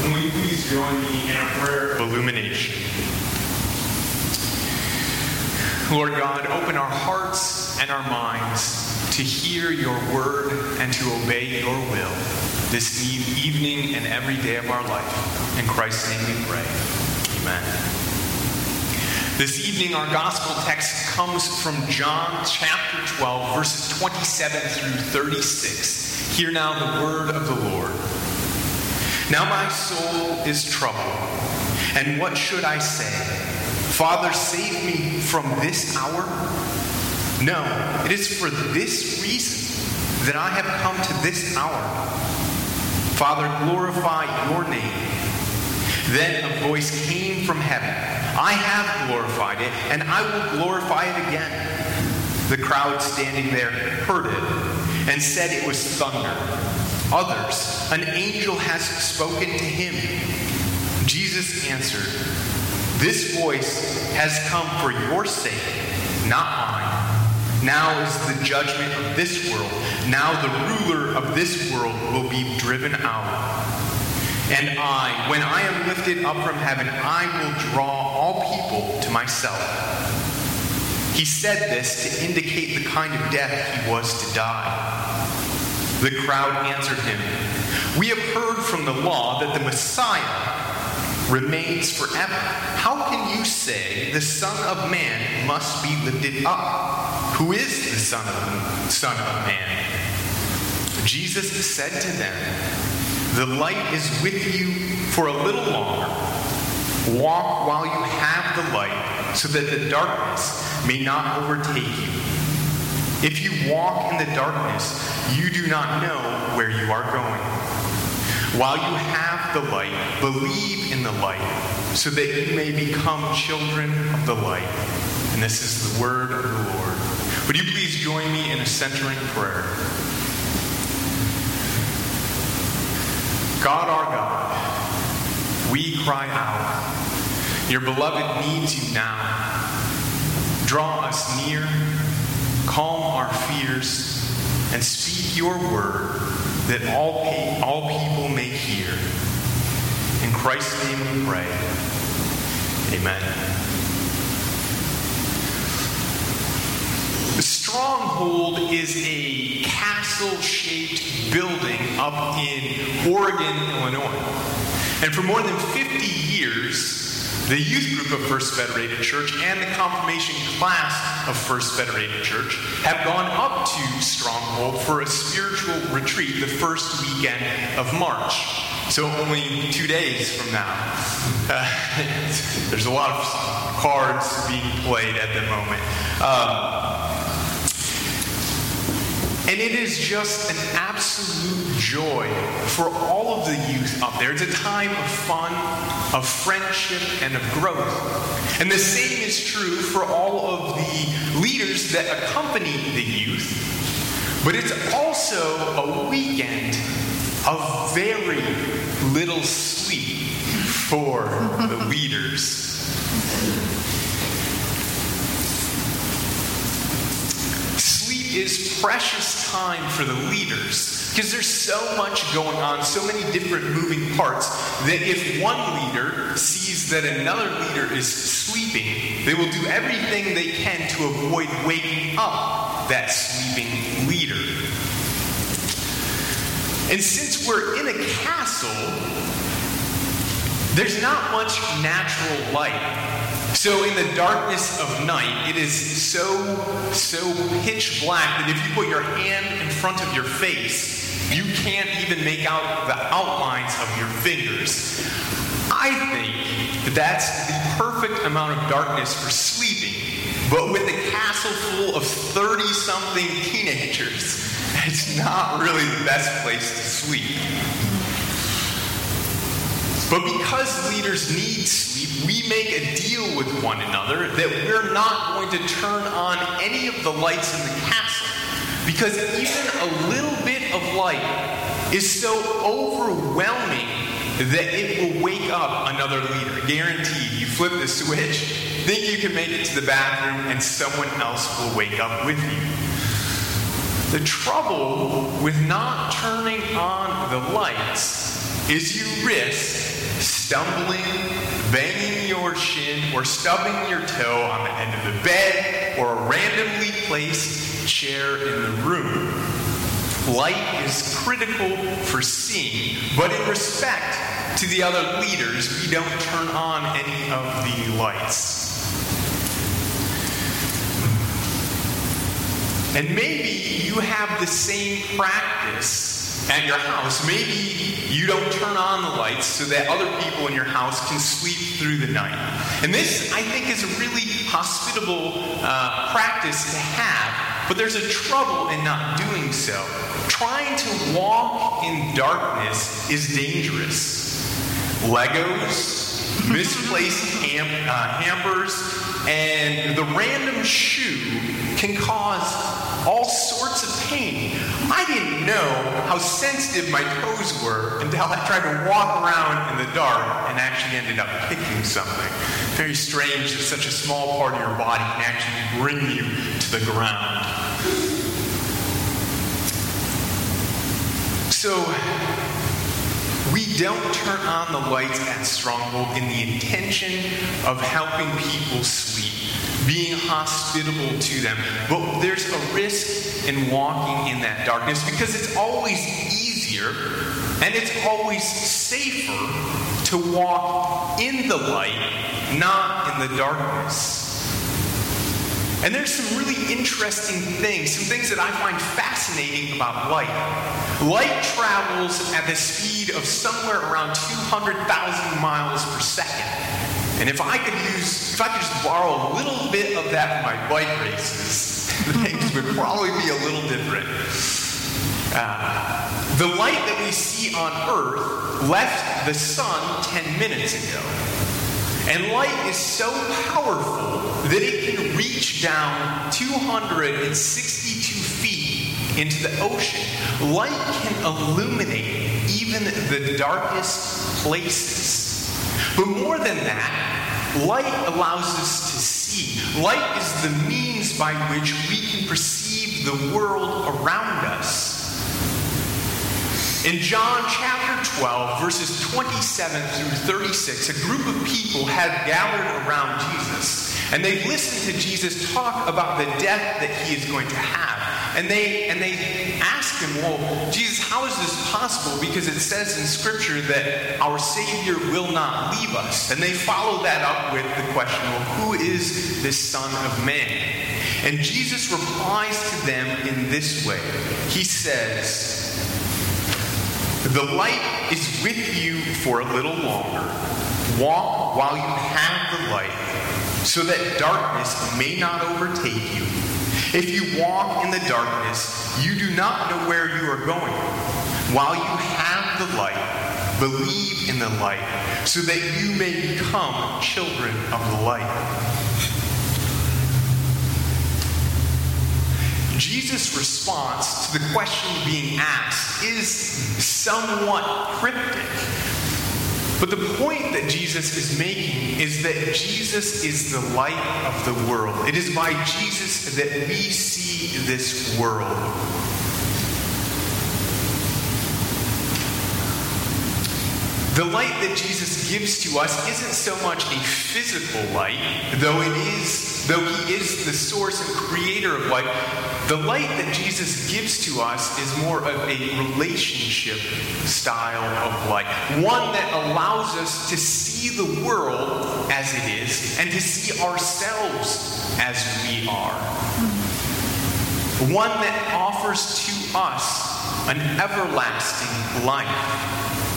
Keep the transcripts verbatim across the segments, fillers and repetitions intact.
And will you please join me in a prayer of illumination? Lord God, open our hearts and our minds to hear your word and to obey your will this evening and every day of our life. In Christ's name we pray. Amen. This evening our gospel text comes from John chapter twelve, verses twenty-seven through thirty-six. Hear now the word of the Lord. Now my soul is troubled, and what should I say? Father, save me from this hour? No, it is for this reason that I have come to this hour. Father, glorify your name. Then a voice came from heaven. I have glorified it, and I will glorify it again. The crowd standing there heard it and said it was thunder. Others, an angel has spoken to him. Jesus answered, this voice has come for your sake, not mine. Now is the judgment of this world. Now the ruler of this world will be driven out. And I, when I am lifted up from heaven, I will draw all people to myself. He said this to indicate the kind of death he was to die. The crowd answered him, we have heard from the law that the Messiah remains forever. How can you say the Son of Man must be lifted up? Who is the Son of, Son of Man? Jesus said to them, the light is with you for a little longer. Walk while you have the light, so that the darkness may not overtake you. If you walk in the darkness, you do not know where you are going. While you have the light, believe in the light, so that you may become children of the light. And this is the word of the Lord. Would you please join me in a centering prayer? God, our God, we cry out. Your beloved needs you now. Draw us near, calm our fears, and speak your word that all, pe- all people may hear. In Christ's name we pray. Amen. The Stronghold is a castle-shaped building up in Oregon, Illinois. And for more than fifty years, the youth group of First Federated Church and the confirmation class of First Federated Church have gone up to Stronghold for a spiritual retreat the first weekend of March. So only two days from now. Uh, there's a lot of cards being played at the moment. Um, And it is just an absolute joy for all of the youth up there. It's a time of fun, of friendship, and of growth. And the same is true for all of the leaders that accompany the youth. But it's also a weekend of very little sleep for the leaders. Is precious time for the leaders because there's so much going on, so many different moving parts, that if one leader sees that another leader is sleeping, they will do everything they can to avoid waking up that sleeping leader. And since we're in a castle, there's not much natural light. So in the darkness of night, it is so, so pitch black that if you put your hand in front of your face, you can't even make out the outlines of your fingers. I think that that's the perfect amount of darkness for sleeping, but with a castle full of thirty-something teenagers, it's not really the best place to sleep. But because leaders need sleep, we make a deal with one another that we're not going to turn on any of the lights in the castle. Because even a little bit of light is so overwhelming that it will wake up another leader. Guaranteed, you flip the switch, think you can make it to the bathroom, and someone else will wake up with you. The trouble with not turning on the lights is you risk stumbling, banging your shin, or stubbing your toe on the end of the bed or a randomly placed chair in the room. Light is critical for seeing, but in respect to the other leaders, we don't turn on any of the lights. And maybe you have the same practice at your house. Maybe you don't turn on the lights so that other people in your house can sleep through the night. And this, I think, is a really hospitable uh, practice to have, but there's a trouble in not doing so. Trying to walk in darkness is dangerous. Legos, misplaced ham, uh, hampers, and the random shoe can cause all sorts of pain. I didn't know how sensitive my toes were until I tried to walk around in the dark and actually ended up kicking something. Very strange that such a small part of your body can actually bring you to the ground. So, we don't turn on the lights at Stronghold in the intention of helping people sleep, being hospitable to them. But there's a risk in walking in that darkness because it's always easier and it's always safer to walk in the light, not in the darkness. And there's some really interesting things, some things that I find fascinating about light. Light travels at the speed of somewhere around two hundred thousand miles per second. And if I could use, if I could just borrow a little bit of that for my bike races, things would probably be a little different. Uh, the light that we see on Earth left the sun ten minutes ago. And light is so powerful that it can reach down two hundred sixty-two feet into the ocean. Light can illuminate even the darkest places. But more than that, light allows us to see. Light is the means by which we can perceive the world around us. In John chapter twelve, verses twenty-seven through thirty-six, a group of people had gathered around Jesus, and they listened to Jesus talk about the death that he is going to have. And they and they asked him, well, Jesus, how is this possible? Because it says in Scripture that our Savior will not leave us. And they follow that up with the question, well, who is this Son of Man? And Jesus replies to them in this way. He says, the light is with you for a little longer. Walk while you have the light, so that darkness may not overtake you. If you walk in the darkness, you do not know where you are going. While you have the light, believe in the light, so that you may become children of the light. Jesus' response to the question being asked is somewhat cryptic. But the point that Jesus is making is that Jesus is the light of the world. It is by Jesus that we see this world. The light that Jesus gives to us isn't so much a physical light, though it is, though he is the source and creator of light. The light that Jesus gives to us is more of a relationship style of light. One that allows us to see the world as it is and to see ourselves as we are. One that offers to us an everlasting life.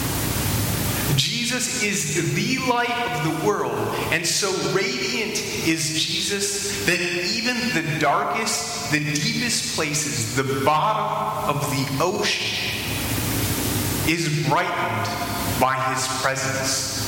Jesus is the light of the world, and so radiant is Jesus that even the darkest, the deepest places, the bottom of the ocean, is brightened by his presence.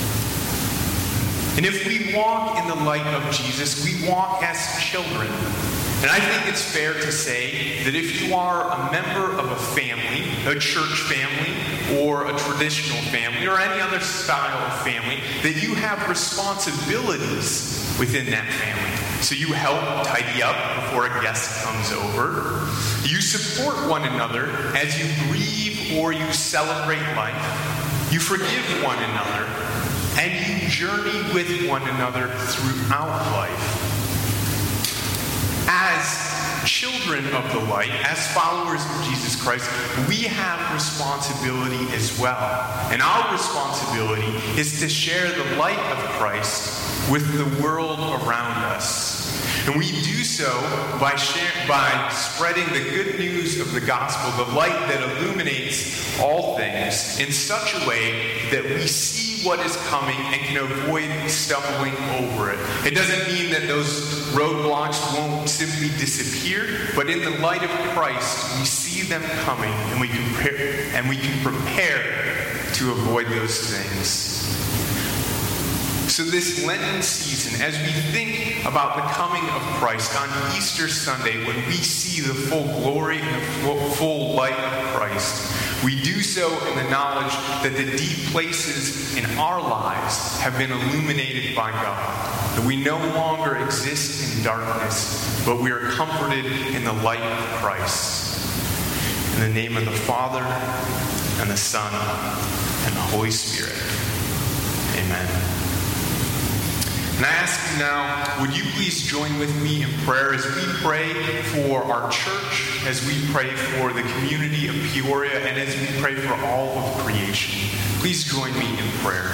And if we walk in the light of Jesus, we walk as children. And I think it's fair to say that if you are a member of a family, a church family, or a traditional family, or any other style of family, that you have responsibilities within that family. So you help tidy up before a guest comes over. You support one another as you grieve or you celebrate life. You forgive one another, and you journey with one another throughout life. As children of the light, as followers of Jesus Christ, we have responsibility as well. And our responsibility is to share the light of Christ with the world around us. And we do so by, share, by spreading the good news of the gospel, the light that illuminates all things, in such a way that we see what is coming and can avoid stumbling over it. It doesn't mean that those roadblocks won't simply disappear, but in the light of Christ, we see them coming, and we can prepare, and we can prepare to avoid those things. So this Lenten season, as we think about the coming of Christ on Easter Sunday, when we see the full glory and the full light of Christ, we do so in the knowledge that the deep places in our lives have been illuminated by God, that we no longer exist in darkness, but we are comforted in the light of Christ. In the name of the Father, and the Son, and the Holy Spirit. Amen. And I ask you now, would you please join with me in prayer as we pray for our church, as we pray for the community of Peoria, and as we pray for all of creation. Please join me in prayer.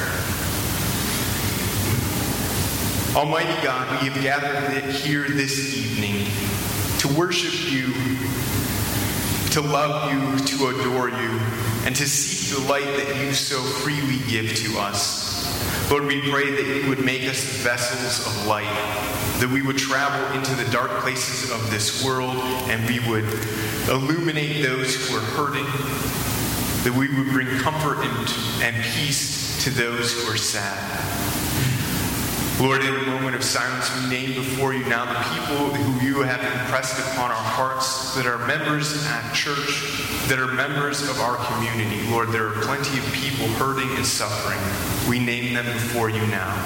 Almighty God, we have gathered here this evening to worship you, to love you, to adore you, and to seek the light that you so freely give to us. Lord, we pray that you would make us vessels of light, that we would travel into the dark places of this world and we would illuminate those who are hurting, that we would bring comfort and, and peace to those who are sad. Lord, in a moment of silence, we name before you now the people who you have impressed upon our hearts, that are members at church, that are members of our community. Lord, there are plenty of people hurting and suffering. We name them before you now.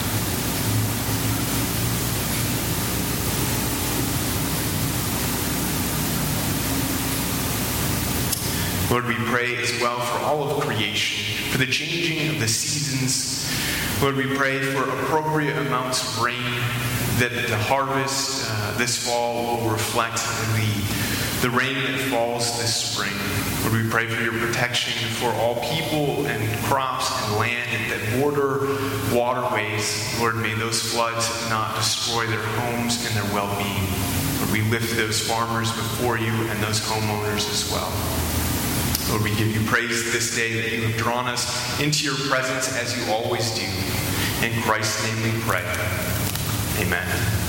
Lord, we pray as well for all of creation, for the changing of the seasons. Lord, we pray for appropriate amounts of rain, that the harvest uh, this fall will reflect the, the rain that falls this spring. Lord, we pray for your protection for all people and crops and land that border waterways. Lord, may those floods not destroy their homes and their well-being. Lord, we lift those farmers before you and those homeowners as well. Lord, we give you praise this day that you have drawn us into your presence as you always do. In Christ's name we pray. Amen.